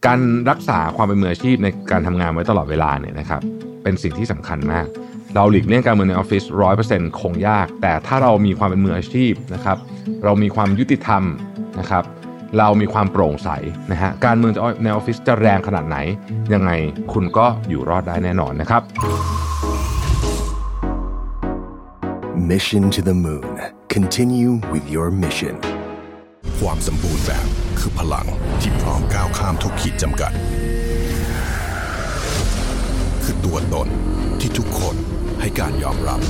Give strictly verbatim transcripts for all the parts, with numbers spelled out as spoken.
การรักษาความเป็นมืออาชีพในการทำงานไว้ตลอดเวลาเนี่ยนะครับเป็นสิ่งที่สำคัญมากเราหลีกเลี่ยงการเมืองในออฟฟิศ ร้อยเปอร์เซ็นต์ คงยากแต่ถ้าเรามีความเป็นมืออาชีพนะครับเรามีความยุติธรรมนะครับเรามีความโปร่งใสนะฮะการเมืองในออฟฟิศจะแรงขนาดไหนยังไงคุณก็อยู่รอดได้แน่นอนนะครับ Mission to the Moon Continue with your mission ความสมบูรณ์แบบคือพลังที่พร้อมก้าวข้ามทุกขีดจำกัดคือตัวตนที่ทุกคนให้การยอมรับ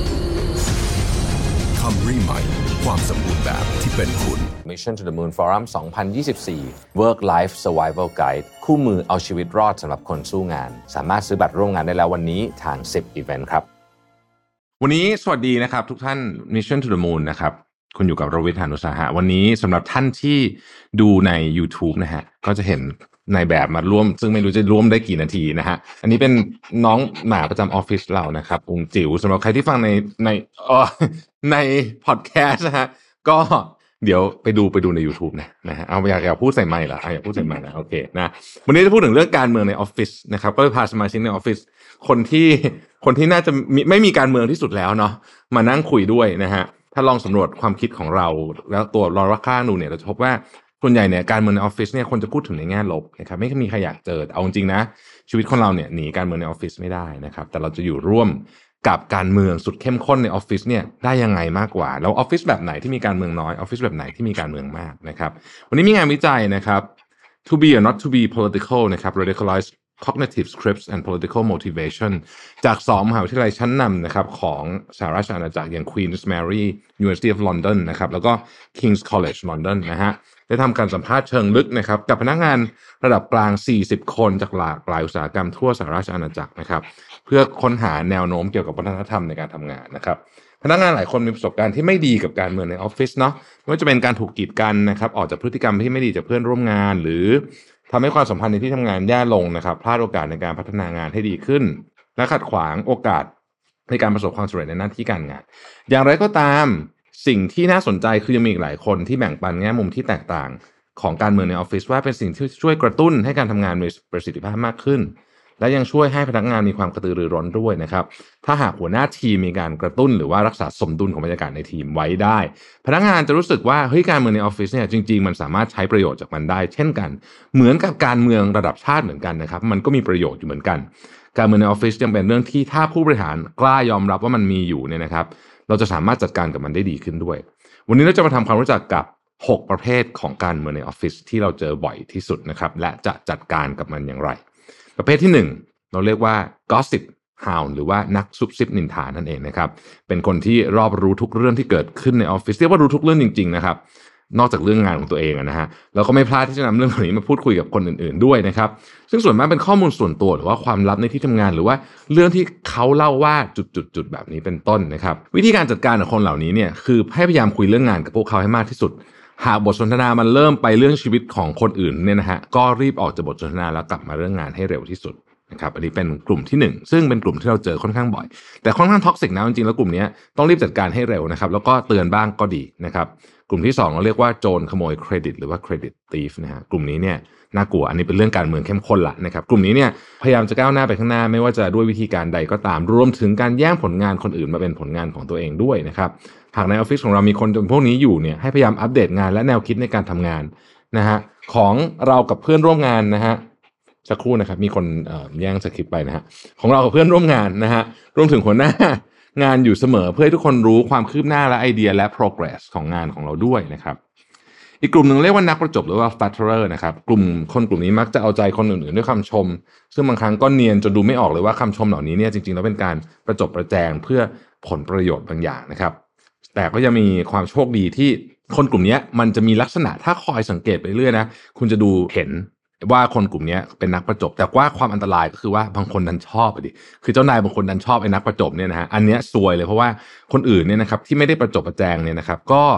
Camry ใหม่ความสมบูรณ์แบบที่เป็นคุณ Mission to the Moon Forum สองพันยี่สิบสี่ Work Life Survival Guide คู่มือเอาชีวิตรอดสำหรับคนสู้งานสามารถซื้อบัตรร่วมงานได้แล้ววันนี้ทางสิบ Event ครับวันนี้สวัสดีนะครับทุกท่าน Mission to the Moon นะครับคุณอยู่กับรวิทย์ หาญอุตสาหะวันนี้สำหรับท่านที่ดูใน YouTube นะฮะก็จะเห็นนายแบบมาร่วมซึ่งไม่รู้จะร่วมได้กี่นาทีนะฮะอันนี้เป็นน้องหมาประจำออฟฟิศเรานะครับองจิ๋วสำหรับใครที่ฟังในในเออในพอดแคสต์นะฮะก็เดี๋ยวไปดูไปดูใน YouTube นะนะฮะเอาอยากอยากพูดใส่ไมค์เหรออยากพูดใส่ไมค์นะโอเคนะวันนี้จะพูดถึงเรื่องการเมืองในออฟฟิศนะครับก็เลยพาสมาชิกในออฟฟิศคนที่คนที่น่าจะไม่มีการเมืองที่สุดแล้วเนาะมานั่งคุยด้วยนะฮะถ้าลองสำรวจความคิดของเราแล้วตัวลอร่าค่านูเนี่ยเราจะพบว่าส่วนใหญ่เนี่ยการเมืองในออฟฟิศเนี่ยคนจะพูดถึงในแง่ลบนะครับไม่มีใครอยากเจอเอาจริงๆนะชีวิตของเราเนี่ยหนีการเมืองในออฟฟิศไม่ได้นะครับแต่เราจะอยู่ร่วมกับการเมืองสุดเข้มข้นในออฟฟิศเนี่ยได้ยังไงมากกว่าแล้วออฟฟิศแบบไหนที่มีการเมืองน้อยออฟฟิศแบบไหนที่มีการเมืองมากนะครับวันนี้มีงานวิจัยนะครับ to be or not to be political นะครับ radicalized cognitive scripts and political motivation จากสองมหาวิทยาลัยชั้นนำนะครับของสหราชอาณาจักรอย่าง Queen's Mary University of London นะครับแล้วก็ King's College London นะฮะได้ทำการสัมภาษณ์เชิงลึกนะครับกับพนักงานระดับกลางสี่สิบคนจากหลากหลายอุตสาหกรรมทั่วสหราชอาณาจักรนะครับเพื่อค้นหาแนวโน้มเกี่ยวกับวัฒนธรรมในการทำงานนะครับพนักงานหลายคนมีประสบการณ์ที่ไม่ดีกับการเมืองในออฟฟิศเนาะไม่ว่าจะเป็นการถูกกีดกันนะครับออกจากพฤติกรรมที่ไม่ดีจากเพื่อนร่วมงานหรือทำให้ความสัมพันธ์ในที่ทำงานแย่ลงนะครับพลาดโอกาสในการพัฒนางานให้ดีขึ้นและขัดขวางโอกาสในการประสบความสำเร็จในหน้าที่การงานอย่างไรก็ตามสิ่งที่น่าสนใจคือยังมีอีกหลายคนที่แบ่งปันแง่มุมที่แตกต่างของการเมืองในออฟฟิศว่าเป็นสิ่งที่ช่วยกระตุ้นให้การทำงานมีประสิทธิภาพมากขึ้นและยังช่วยให้พนักงานมีความกระตือรือร้นด้วยนะครับถ้าหากหัวหน้าทีมมีการกระตุ้นหรือว่ารักษาสมดุลของบรรยากาศในทีมไว้ได้พนักงานจะรู้สึกว่าเฮ้ยการเมืองในออฟฟิศเนี่ยจริงๆมันสามารถใช้ประโยชน์จากมันได้เช่นกันเหมือนกับการเมืองระดับชาติเหมือนกันนะครับมันก็มีประโยชน์อยู่เหมือนกันการเมืองในออฟฟิศยังเป็นเรื่องที่ถ้าผู้บริหารกล้ายอมรับว่ามันมีอยู่เนี่ยนะครับเราจะสามารถจัดการกับมันได้ดีขึ้นด้วยวันนี้เราจะมาทำความรู้จักกับหกประเภทของการเมืองในออฟฟิศที่เราเจอบ่อยที่สุดนะครับและจะจัดการกับมันอย่างไรประเภทที่หนึ่งเราเรียกว่า gossip hound หรือว่านักซุบซิบนินทานั่นเองนะครับเป็นคนที่รอบรู้ทุกเรื่องที่เกิดขึ้นในออฟฟิศเรียกว่ารู้ทุกเรื่องจริงๆนะครับนอกจากเรื่องงานของตัวเองนะฮะแล้วก็ไม่พลาดที่จะนำเรื่องเหล่านี้มาพูดคุยกับคนอื่นๆด้วยนะครับซึ่งส่วนมากเป็นข้อมูลส่วนตัวหรือว่าความลับในที่ทำงานหรือว่าเรื่องที่เขาเล่าว่าจุดๆๆแบบนี้เป็นต้นนะครับวิธีการจัดการกับคนเหล่านี้เนี่ยคือให้พยายามคุยเรื่องงานกับพวกเขาให้มากที่สุดหากบทสนทนามันเริ่มไปเรื่องชีวิตของคนอื่นเนี่ยนะฮะก็รีบออกจากบทสนทนาแล้วกลับมาเรื่องงานให้เร็วที่สุดนะครับอันนี้เป็นกลุ่มที่หนึ่งซึ่งเป็นกลุ่มที่เราเจอค่อนข้างบ่อยแต่ค่อนข้างท็อกซิกนะจริงๆแล้วกลุ่มนี้ต้องรีบจัดการให้เร็วนะครับแล้วก็เตือนบ้างก็ดีนะครับกลุ่มที่สองเราเรียกว่าโจรขโมยเครดิตหรือว่าเครดิตธีฟนะฮะกลุ่มนี้เนี่ยน่ากลัวอันนี้เป็นเรื่องการเมืองเข้มข้นละนะครับกลุ่มนี้เนี่ยพยายามจะก้าวหน้าไปข้างหน้าไม่ว่าจะด้วยวิธีการใดก็ตามรวมถึงการแย่งผลงานคนอื่นมาเป็นผลงานของตัวเองด้วยนะครับหากในออฟฟิศของเรามีคนพวกนี้อยู่เนี่ยให้พยายามอัปเดตงานและแนวคิดในการทำงานนะฮะของเรากับเพื่อนร่วมงานนะฮะสักครู่นะครับมีคนเอ่อแย่งสคริปต์ไปนะฮะของเรากับเพื่อนร่วมงานนะฮะรวมถึงหัวหน้างานอยู่เสมอเพื่อให้ทุกคนรู้ความคืบหน้าและไอเดียและ progress ของงานของเราด้วยนะครับอีกกลุ่มหนึ่งเรียกว่านักประจบหรือว่า flatterer นะครับกลุ่มคนกลุ่มนี้มักจะเอาใจคนอื่นๆด้วยคำชมซึ่งบางครั้งก็เนียนจนดูไม่ออกเลยว่าคำชมเหล่านี้เนี่ยจริงๆแล้วเป็นการประจบประแจงเพื่อผลประโยชน์บางอย่างนะครับแต่ก็ยังมีความโชคดีที่คนกลุ่มนี้มันจะมีลักษณะถ้าคอยสังเกตไปเรื่อยนะคุณจะดูเห็นว่าคนกลุ่มนี้เป็นนักประจบแต่ว่าความอันตรายก็คือว่าบางคนดันชอบไปดิคือเจ้านายบางคนดันชอบไอ้นักประจบเนี่ยนะฮะอันเนี้ยซวยเลยเพราะว่าคนอื่นเนี่ยนะครับที่ไม่ได้ประจบประแจงเนี่ยนะครับก็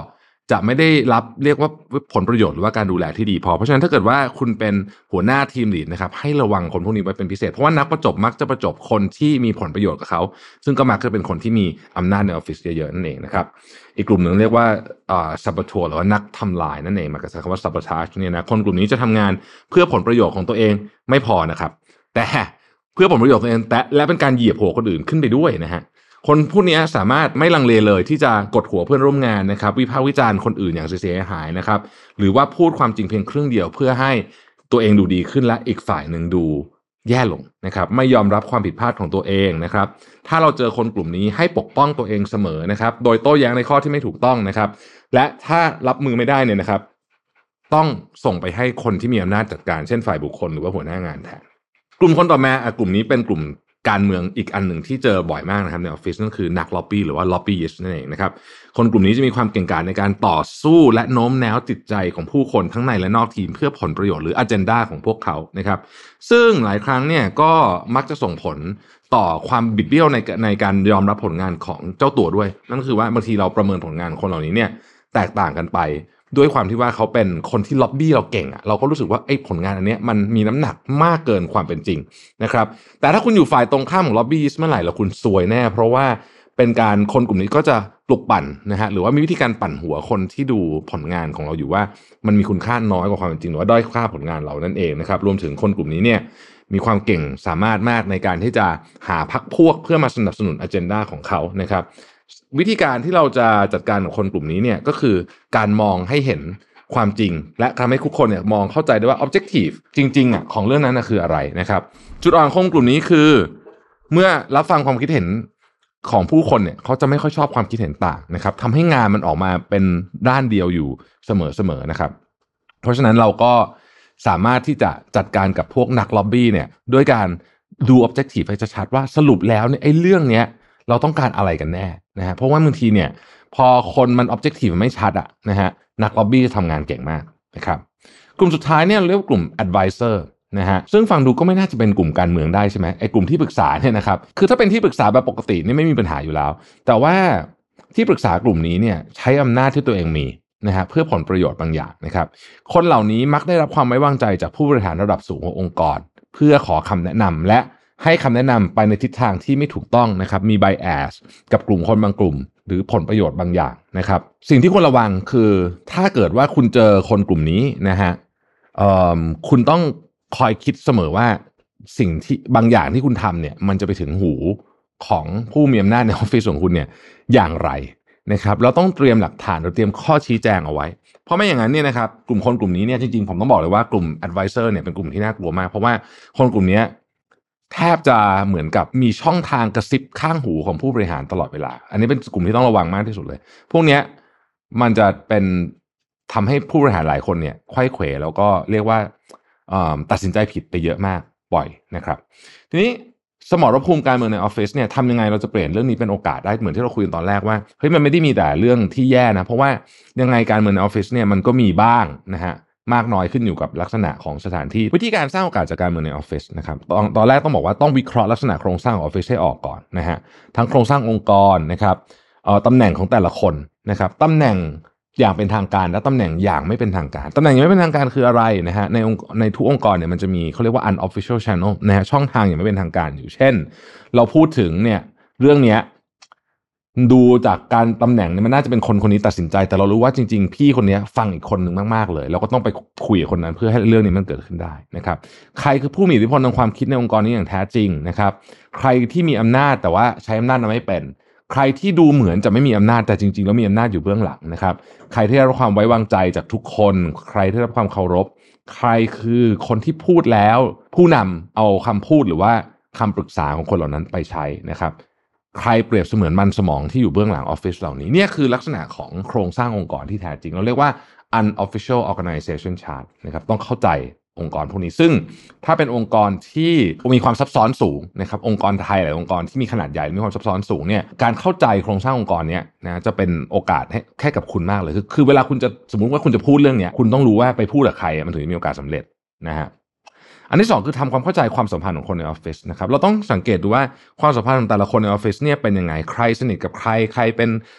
จะไม่ได้รับเรียกว่าผลประโยชน์หรือว่าการดูแลที่ดีพอเพราะฉะนั้นถ้าเกิดว่าคุณเป็นหัวหน้าทีมลีดนะครับให้ระวังคนพวกนี้ไว้เป็นพิเศษเพราะว่านักประจบมักจะประจบคนที่มีผลประโยชน์กับเขาซึ่งก็มักจะเป็นคนที่มีอำนาจในออฟฟิศเยอะๆนั่นเองนะครับอีกกลุ่มหนึ่งเรียกว่าอ่า saboteur หรือว่านักทำลายนั่นเองมาจากคำว่า sabotage เนี่ยนะคนกลุ่มนี้จะทำงานเพื่อผลประโยชน์ของตัวเองไม่พอนะครับแต่เพื่อผลประโยชน์ตัวเองแต่และเป็นการเหยียบหัวคนอื่นขึ้นไปด้วยนะฮะคนพวกนี้สามารถไม่ลังเลเลยที่จะกดหัวเพื่อนร่วมงานนะครับวิพากษ์วิจารณ์คนอื่นอย่างเสียหายนะครับหรือว่าพูดความจริงเพียงครึ่งเดียวเพื่อให้ตัวเองดูดีขึ้นและอีกฝ่ายหนึ่งดูแย่ลงนะครับไม่ยอมรับความผิดพลาดของตัวเองนะครับถ้าเราเจอคนกลุ่มนี้ให้ปกป้องตัวเองเสมอนะครับโดยโต้แย้งในข้อที่ไม่ถูกต้องนะครับและถ้ารับมือไม่ได้เนี่ยนะครับต้องส่งไปให้คนที่มีอำนาจจัดการเช่นฝ่ายบุคคลหรือว่าหัวหน้างานแทนกลุ่มคนต่อมากลุ่มนี้เป็นกลุ่มการเมืองอีกอันหนึ่งที่เจอบ่อยมากนะครับในออฟฟิศนั่นคือนักล็อบบี้หรือว่าล็อบบี้ยิสต์นั่นเองนะครับคนกลุ่มนี้จะมีความเก่งกาจในการต่อสู้และโน้มน้าวจิตใจของผู้คนทั้งในและนอกทีมเพื่อผลประโยชน์หรืออเจนดาของพวกเขานะครับซึ่งหลายครั้งเนี่ยก็มักจะส่งผลต่อความบิดเบี้ยวในในการยอมรับผลงานของเจ้าตัวด้วยนั่นคือว่าบางทีเราประเมินผลงานคนเหล่านี้เนี่ยแตกต่างกันไปด้วยความที่ว่าเขาเป็นคนที่ล็อบบี้เราเก่งอ่ะเราก็รู้สึกว่าไอ้ผลงานอันเนี้ยมันมีน้ำหนักมากเกินความเป็นจริงนะครับแต่ถ้าคุณอยู่ฝ่ายตรงข้ามของล็อบบี้เมื่อไหร่แล้วคุณซวยแน่เพราะว่าเป็นการคนกลุ่มนี้ก็จะปลุกปั่นนะฮะหรือว่ามีวิธีการปั่นหัวคนที่ดูผลงานของเราอยู่ว่ามันมีคุณค่าน้อยกว่าความเป็นจริงหรือว่าด้อยค่าผลงานเรานั่นเองนะครับรวมถึงคนกลุ่มนี้เนี่ยมีความเก่งสามารถมากในการที่จะหาพรรคพวกเพื่อมาสนับสนุนอเจนดาของเขานะครับวิธีการที่เราจะจัดการกับคนกลุ่มนี้เนี่ยก็คือการมองให้เห็นความจริงและทำให้ทุกคนเนี่ยมองเข้าใจได้ว่า objective จริงๆอ่ะของเรื่องนั้นนะคืออะไรนะครับจุดอ่อนของกลุ่มนี้คือเมื่อรับฟังความคิดเห็นของผู้คนเนี่ยเขาจะไม่ค่อยชอบความคิดเห็นต่างนะครับทำให้งานมันออกมาเป็นด้านเดียวอยู่เสมอๆนะครับเพราะฉะนั้นเราก็สามารถที่จะจัดการกับพวกนักล็อบบี้เนี่ยด้วยการดู objective ให้ชัดๆว่าสรุปแล้วเนี่ยไอ้เรื่องเนี้ยเราต้องการอะไรกันแน่นะฮะเพราะว่าบางทีเนี่ยพอคนมัน objective ไม่ชัดอะนะฮะนักล็อบบี้จะทำงานเก่งมากนะครับกลุ่มสุดท้ายเนี่ยเรียกว่ากลุ่ม advisor นะฮะซึ่งฟังดูก็ไม่น่าจะเป็นกลุ่มการเมืองได้ใช่ไหมไอ้กลุ่มที่ปรึกษาเนี่ยนะครับคือถ้าเป็นที่ปรึกษาแบบปกตินี่ไม่มีปัญหาอยู่แล้วแต่ว่าที่ปรึกษากลุ่มนี้เนี่ยใช้อำนาจที่ตัวเองมีนะฮะเพื่อผลประโยชน์บางอย่างนะครับคนเหล่านี้มักได้รับความไว้วางใจจากผู้บริหารระดับสูงขององค์กรเพื่อขอคำแนะนำและให้คำแนะนำไปในทิศทางที่ไม่ถูกต้องนะครับมี bias กับกลุ่มคนบางกลุ่มหรือผลประโยชน์บางอย่างนะครับสิ่งที่ควรระวังคือถ้าเกิดว่าคุณเจอคนกลุ่มนี้นะฮะคุณต้องคอยคิดเสมอว่าสิ่งที่บางอย่างที่คุณทำเนี่ยมันจะไปถึงหูของผู้มีอำนาจในออฟฟิศของคุณเนี่ยอย่างไรนะครับเราต้องเตรียมหลักฐานหรือเตรียมข้อชี้แจงเอาไว้เพราะไม่อย่างนั้นเนี่ยนะครับกลุ่มคนกลุ่มนี้เนี่ยจริงๆผมต้องบอกเลยว่ากลุ่ม advisor เนี่ยเป็นกลุ่มที่น่ากลัวมากเพราะว่าคนกลุ่มนี้แทบจะเหมือนกับมีช่องทางกระซิบข้างหูของผู้บริหารตลอดเวลาอันนี้เป็นกลุ่มที่ต้องระวังมากที่สุดเลยพวกนี้มันจะเป็นทำให้ผู้บริหารหลายคนเนี่ยไขว้เขวแล้วก็เรียกว่าตัดสินใจผิดไปเยอะมากบ่อยนะครับทีนี้สมรภูมิการเมืองในออฟฟิศเนี่ยทำยังไงเราจะเปลี่ยนเรื่องนี้เป็นโอกาสได้เหมือนที่เราคุยกันตอนแรกว่าเฮ้ยมันไม่ได้มีแต่เรื่องที่แย่นะเพราะว่ายังไงการเมืองในออฟฟิศเนี่ยมันก็มีบ้างนะฮะมากน้อยขึ้นอยู่กับลักษณะของสถานที่วิธีการสร้างโอกาสจากการเมืองในออฟฟิศนะครับตอนตอนแรกต้องบอกว่าต้องวิเคราะห์ลักษณะโครงสร้างของออฟฟิศให้ออกก่อนนะฮะทั้งโครงสร้างองค์กรนะครับเอ่อตำแหน่งของแต่ละคนนะครับตำแหน่งอย่างเป็นทางการและตำแหน่งอย่างไม่เป็นทางการตำแหน่งอย่างไม่เป็นทางการคืออะไรนะฮะในในทุกองค์กรเนี่ยมันจะมีเขาเรียกว่า unofficial channel นะฮะช่องทางอย่างไม่เป็นทางการอยู่เช่นเราพูดถึงเนี่ยเรื่องเนี้ยดูจากการตำแหน่งเนี่ยมันน่าจะเป็นคนคนนี้ตัดสินใจแต่เรารู้ว่าจริงๆพี่คนนี้ฟังอีกคนหนึ่งมากๆเลยเราก็ต้องไปคุยกับคนนั้นเพื่อให้เรื่องนี้มันเกิดขึ้นได้นะครับใครคือผู้มีอิทธิพลทางความคิดในองค์กรนี้อย่างแท้จริงนะครับใครที่มีอำนาจแต่ว่าใช้อำนาจนั้นไม่เป็นใครที่ดูเหมือนจะไม่มีอำนาจแต่จริงๆแล้วมีอำนาจอยู่เบื้องหลังนะครับใครที่ได้รับความไว้วางใจจากทุกคนใครที่ได้รับความเคารพใครคือคนที่พูดแล้วผู้นำเอาคำพูดหรือว่าคำปรึกษาของคนเหล่านั้นไปใช้นะครับใครเปรียบเสมือนมันสมองที่อยู่เบื้องหลังออฟฟิศเหล่านี้เนี่ยคือลักษณะของโครงสร้างองค์กรที่แท้จริงเราเรียกว่า unofficial organization chart นะครับต้องเข้าใจองค์กรพวกนี้ซึ่งถ้าเป็นองค์กรที่มีความซับซ้อนสูงนะครับองค์กรไทยหลายองค์กรที่มีขนาดใหญ่มีความซับซ้อนสูงเนี่ยการเข้าใจโครงสร้างองค์กรเนี้ยนะจะเป็นโอกาสให้แค่กับคุณมากเลยคือคือเวลาคุณจะสมมุติว่าคุณจะพูดเรื่องเนี้ยคุณต้องรู้ว่าไปพูดกับใครมันถึงจะมีโอกาสสำเร็จนะฮะอันที่สองคือทำความเข้าใจความสัมพันธ์ของคนในออฟฟิศนะครับเราต้องสังเกตดูว่าความสัมพันธ์ของแต่ละคนในออฟฟิศเนี่ยเป็นยังไงใครสนิทกับใครใครเป็น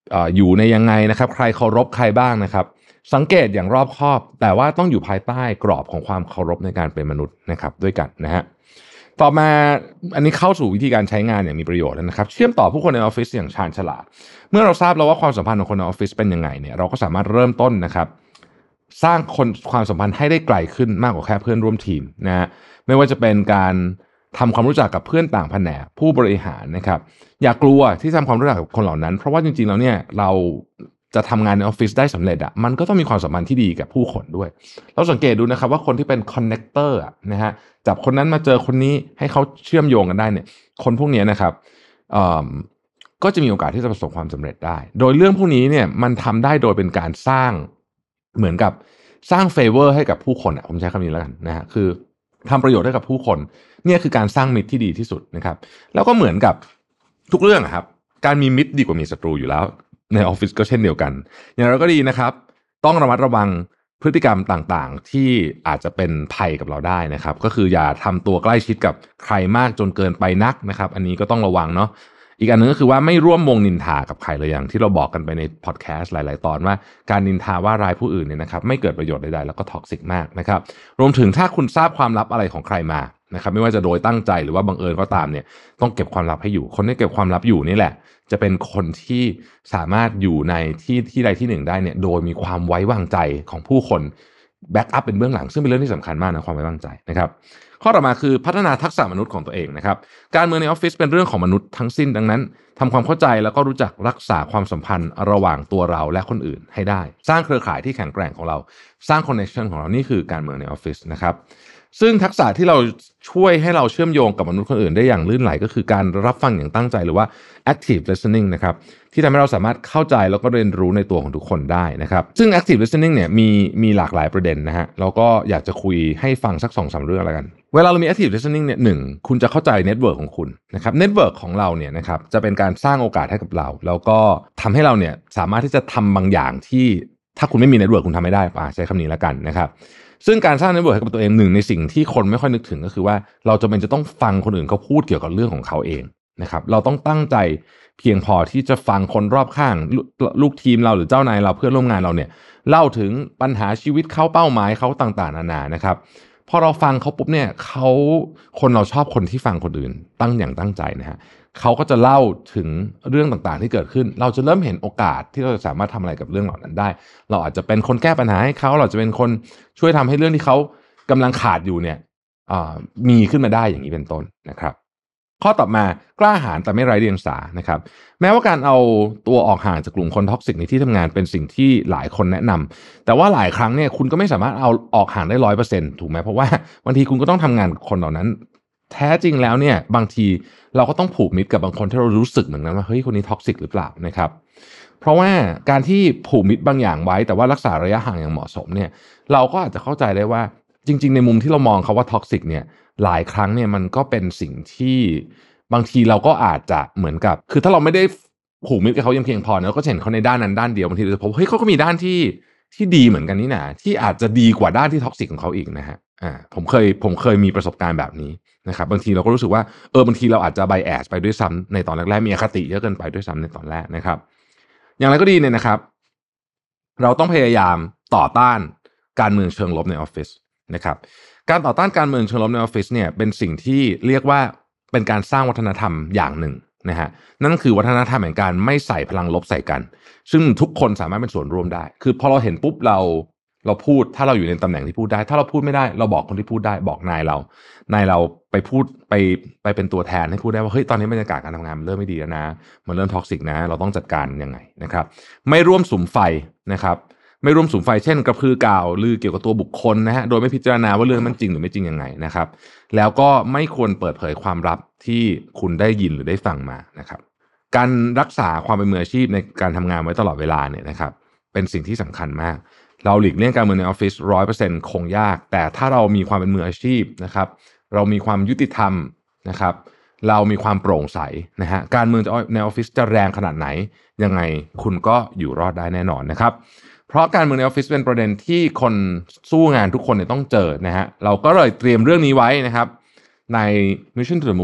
เอ่ออยู่ในยังไงนะครับใครเคารพใครบ้างนะครับสังเกตอย่างรอบคอบแต่ว่าต้องอยู่ภายใต้กรอบของความเคารพในการเป็นมนุษย์นะครับด้วยกันนะฮะต่อมาอันนี้เข้าสู่วิธีการใช้งานอย่างมีประโยชน์แล้วนะครับเชื่อมต่อผู้คนในออฟฟิศอย่างชาญฉลาดเมื่อเราทราบแล้วว่าความสัมพันธ์ของคนในออฟฟิศเป็นยังไงเนี่ยเราก็สามารถเริ่มต้นนะครับสร้างคนความสัมพันธ์ให้ได้ไกลขึ้นมากกว่าแค่เพื่อนร่วมทีมนะฮะไม่ว่าจะเป็นการทำความรู้จักกับเพื่อนต่างแผนกผู้บริหารนะครับอย่ากลัวที่ทำความรู้จักกับคนเหล่านั้นเพราะว่าจริงๆแล้วเนี่ยเราจะทำงานในออฟฟิศได้สำเร็จอ่ะมันก็ต้องมีความสัมพันธ์ที่ดีกับผู้คนด้วยเราสังเกตดูนะครับว่าคนที่เป็นคอนเนคเตอร์นะฮะจับคนนั้นมาเจอคนนี้ให้เขาเชื่อมโยงกันได้เนี่ยคนพวกนี้นะครับก็จะมีโอกาสที่จะประสบความสำเร็จได้โดยเรื่องพวกนี้เนี่ยมันทำได้โดยเป็นการสร้างเหมือนกับสร้างเฟเวอร์ให้กับผู้คนอ่ะผมใช้คำนี้แล้วกันนะฮะคือทำประโยชน์ให้กับผู้คนเนี่ยคือการสร้างมิตรที่ดีที่สุดนะครับแล้วก็เหมือนกับทุกเรื่องครับการมีมิตรดีกว่ามีศัตรูอยู่แล้วในออฟฟิศก็เช่นเดียวกันอย่างไรก็ดีนะครับต้องระมัดระวังพฤติกรรมต่างๆที่อาจจะเป็นภัยกับเราได้นะครับก็คืออย่าทำตัวใกล้ชิดกับใครมากจนเกินไปนักนะครับอันนี้ก็ต้องระวังเนาะอีกอันนึงก็คือว่าไม่ร่วมวงนินทากับใครเลยอย่างที่เราบอกกันไปในพอดแคสต์หลายๆตอนว่าการนินทาว่ารายผู้อื่นเนี่ยนะครับไม่เกิดประโยชน์ใดๆแล้วก็ท็อกซิกมากนะครับรวมถึงถ้าคุณทราบความลับอะไรของใครมานะครับไม่ว่าจะโดยตั้งใจหรือว่าบังเอิญก็ตามเนี่ยต้องเก็บความลับให้อยู่คนที่เก็บความลับอยู่นี่แหละจะเป็นคนที่สามารถอยู่ในที่ที่ใดที่หนึ่งได้เนี่ยโดยมีความไว้วางใจของผู้คนแบ็กอัพเป็นเบื้องหลังซึ่งเป็นเรื่องที่สำคัญมากนะความไว้วางใจนะครับข้อต่อมาคือพัฒนาทักษะมนุษย์ของตัวเองนะครับการเมืองในออฟฟิศเป็นเรื่องของมนุษย์ทั้งสิ้นดังนั้นทำความเข้าใจแล้วก็รู้จักรักษาความสัมพันธ์ระหว่างตัวเราและคนอื่นให้ได้สร้างเครือข่ายที่แข็งแกร่งของเราสร้างคอนเนคชั่นของเรานี่คือการเมืองในออฟฟิศนะครับซึ่งทักษะที่เราช่วยให้เราเชื่อมโยงกับมนุษย์คนอื่นได้อย่างลื่นไหลก็คือการรับฟังอย่างตั้งใจหรือว่า active listening นะครับที่ทำให้เราสามารถเข้าใจแล้วก็เรียนรู้ในตัวของทุกคนได้นะครับซึ่ง active listening เนี่ยมีมีหลากหลายประเด็นนะฮะแล้วก็อยากจะคุยให้ฟังสัก สองสาม เรื่องแล้วกันเวลาเรามี active listening เนี่ยหนึ่งคุณจะเข้าใจ network ของคุณนะครับ network ของเราเนี่ยนะครับจะเป็นการสร้างโอกาสให้กับเราแล้วก็ทำให้เราเนี่ยสามารถที่จะทำบางอย่างที่ถ้าคุณไม่มี network คุณทำไม่ได้ป่ะใช้คำนี้แล้วกันนะครับซึ่งการสร้างเน็ตเวิร์คให้กับตัวเองหนึ่งในสิ่งที่คนไม่ค่อยนึกถึงก็คือว่าเราจะเป็นจะต้องฟังคนอื่นเขาพูดเกี่ยวกับเรื่องของเขาเองนะครับเราต้องตั้งใจเพียงพอที่จะฟังคนรอบข้างลูกทีมเราหรือเจ้านายเราเพื่อนร่วมงานเราเนี่ยเล่าถึงปัญหาชีวิตเขาเป้าหมายเขาต่างๆนานานะครับพอเราฟังเขาปุ๊บเนี่ยเขาคนเราชอบคนที่ฟังคนอื่นตั้งอย่างตั้งใจนะฮะเขาก็จะเล่าถึงเรื่องต่างๆที่เกิดขึ้นเราจะเริ่มเห็นโอกาสที่เราจะสามารถทำอะไรกับเรื่องเหล่านั้นได้เราอาจจะเป็นคนแก้ปัญหาให้เขาเราจะเป็นคนช่วยทำให้เรื่องที่เขากำลังขาดอยู่เนี่ยมีขึ้นมาได้อย่างนี้เป็นต้นนะครับข้อต่อมากล้าหาญแต่ไม่ไร้เดียงสานะครับแม้ว่าการเอาตัวออกห่างจากกลุ่มคนท็อกซิกในที่ทำงานเป็นสิ่งที่หลายคนแนะนำแต่ว่าหลายครั้งเนี่ยคุณก็ไม่สามารถเอาออกห่างได้ ร้อยเปอร์เซ็นต์ ถูกไหมเพราะว่าบางทีคุณก็ต้องทำงานกับคนเหล่านั้นแท้จริงแล้วเนี่ยบางทีเราก็ต้องผูกมิตรกับบางคนที่เรารู้สึกเหมือนกันว่าเฮ้ยคนนี้ท็อกซิกหรือเปล่านะครับเพราะว่าการที่ผูกมิตรบางอย่างไว้แต่ว่ารักษาระยะห่างอย่างเหมาะสมเนี่ยเราก็อาจจะเข้าใจได้ว่าจริงๆในมุมที่เรามองเขาว่าท็อกซิกเนี่ยหลายครั้งเนี่ยมันก็เป็นสิ่งที่บางทีเราก็อาจจะเหมือนกับคือถ้าเราไม่ได้ผูกมิตรกับเขายังเพียงพอเราก็เห็นเขาในด้านนั้นด้านเดียวบางทีเราจะพบเฮ้ยเขาก็มีด้านที่ที่ดีเหมือนกันนี่นะที่อาจจะดีกว่าด้านที่ท็อกซิกของเขาอีกนะฮะอ่าผมเคยผมเคยมีประสบการณ์แบบนี้นะครับบางทีเราก็รู้สึกว่าเออบางทีเราอาจจะไบแอสไปด้วยซ้ำในตอนแรกๆมีอคติเยอะเกินไปด้วยซ้ำในตอนแรกนะครับอย่างไรก็ดีเนี่ยนะครับเราต้องพยายามต่อต้านการเมืองเชิงลบในออฟฟิศนะครับการต่อต้านการเมืองเชิงลบในออฟฟิศเนี่ยเป็นสิ่งที่เรียกว่าเป็นการสร้างวัฒนธรรมอย่างหนึ่งนะฮะนั่นคือวัฒนธรรมแห่งการไม่ใส่พลังลบใส่กันซึ่งทุกคนสามารถเป็นส่วนร่วมได้คือพอเราเห็นปุ๊บเราเราพูดถ้าเราอยู่ในตำแหน่งที่พูดได้ถ้าเราพูดไม่ได้เราบอกคนที่พูดได้บอกนายเรานายเราไปพูดไปไปเป็นตัวแทนให้พูดได้ว่าเฮ้ยตอนนี้บรรยากาศการทำงานมันเริ่มไม่ดีแล้วนะมันเริ่มท็อกซิกนะเราต้องจัดการยังไงนะครับไม่ร่วมสุมไฟนะครับไม่ร่วมสุมไฟเช่นกระพือกล่าวลือเกี่ยวกับตัวบุคคลนะฮะโดยไม่พิจารณาว่าเรื่องมันจริงหรือไม่จริงยังไงนะครับแล้วก็ไม่ควรเปิดเผยความลับที่คุณได้ยินหรือได้ฟังมานะครับการรักษาความเป็นมืออาชีพในการทำงานไว้ตลอดเวลาเนี่ยนะครับเป็นสิ่งที่สำคัญมากเราหลีกเลี่ยงการเมืองในออฟฟิศ ร้อยเปอร์เซ็นต์ คงยากแต่ถ้าเรามีความเป็นมืออาชีพนะครับเรามีความยุติธรรมนะครับเรามีความโปร่งใสนะฮะการเมืองในออฟฟิศจะแรงขนาดไหนยังไงคุณก็อยู่รอดได้แน่นอนนะครับเพราะการเมืองในออฟฟิศเป็นประเด็นที่คนสู้งานทุกคนเนี่ยต้องเจอนะฮะเราก็เลยเตรียมเรื่องนี้ไว้นะครับใน Mission to the Moon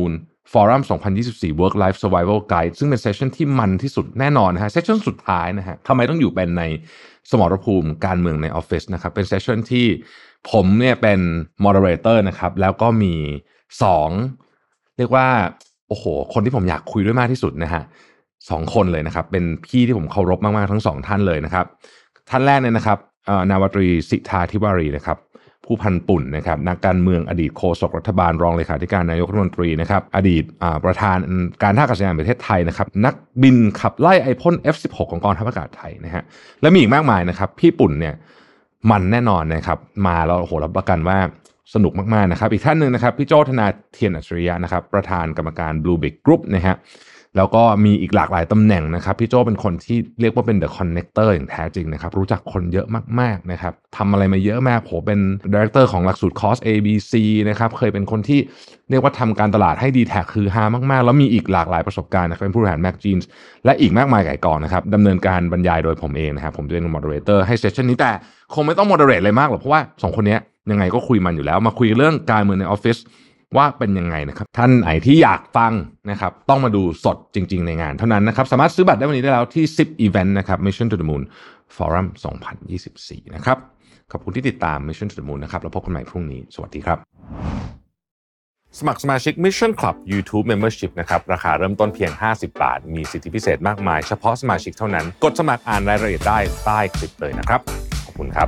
Forum สองพันยี่สิบสี่ Work Life Survival Guide ซึ่งเป็นเซสชั่นที่มันที่สุดแน่นอนนะฮะเซสชั่นสุดท้ายนะฮะทำไมต้องอยู่เป็นในสมรภูมิการเมืองในออฟฟิศนะครับเป็นเซสชั่นที่ผมเนี่ยเป็น moderator นะครับแล้วก็มีสองเรียกว่าโอ้โหคนที่ผมอยากคุยด้วยมากที่สุดนะฮะสองคนเลยนะครับเป็นพี่ที่ผมเคารพมากๆทั้งสองท่านเลยนะครับท่านแรกเนี่ยนะครับนาวาตรีสิทธาธิวารีนะครับผู้พันปุ่นนะครับนักการเมืองอดีตโฆษกรัฐบาลรองเลขาธิการนายกรัฐมนตรีนะครับอดีตประธานการท่าอากาศยานประเทศไทยนะครับนักบินขับไล่ไอพ่น เอฟ สิบหก ของกองทัพอากาศไทยนะฮะและมีอีกมากมายนะครับพี่ปุ่นเนี่ยมันแน่นอนนะครับมาแล้วโอ้โหรับประกันว่าสนุกมากๆนะครับอีกท่านหนึ่งนะครับพี่โจธนาเทียนอัจฉริยะนะครับประธานกรรมการ Blue Big Group นะฮะแล้วก็มีอีกหลากหลายตำแหน่งนะครับพี่โจเป็นคนที่เรียกว่าเป็น The Connector อย่างแท้จริงนะครับรู้จักคนเยอะมากๆนะครับทำอะไรมาเยอะมากผมเป็น Director ของหลักสูตร Course เอ บี ซี นะครับเคยเป็นคนที่เรียกว่าทำการตลาดให้ ดี แท็ก คือฮามากๆแล้วมีอีกหลากหลายประสบการณ์นะครับเป็นผู้บริหาร Mac Jeans และอีกมากมายไก่กองนะครับดำเนินการบรรยายโดยผมเองนะครับผมจะเป็น Moderator ให้เซสชั่นนี้แต่คงไม่ต้อง Moderate เลยมากหรอกเพราะว่าสองคนนี้ยังไงก็คุยมันอยู่แล้วมาคุยเรื่องการเมืองในออฟฟิศว่าเป็นยังไงนะครับท่านไหนที่อยากฟังนะครับต้องมาดูสดจริงๆในงานเท่านั้นนะครับสามารถซื้อบัตรได้วันนี้ได้แล้วที่ สิบ Event นะครับ Mission to the Moon Forum สองพันยี่สิบสี่นะครับขอบคุณที่ติดตาม Mission to the Moon นะครับแล้วพบกันใหม่พรุ่งนี้สวัสดีครับสมัครสมาชิก Mission Club YouTube Membership นะครับราคาเริ่มต้นเพียงห้าสิบบาทมีสิทธิพิเศษมากมายเฉพาะสมาชิกเท่านั้นกดสมัครอ่านรายละเอียดได้ใต้คลิปเลยนะครับขอบคุณครับ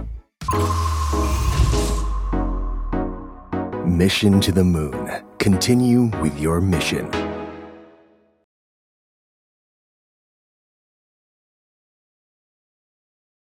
Mission to the Moon. Continue with your mission.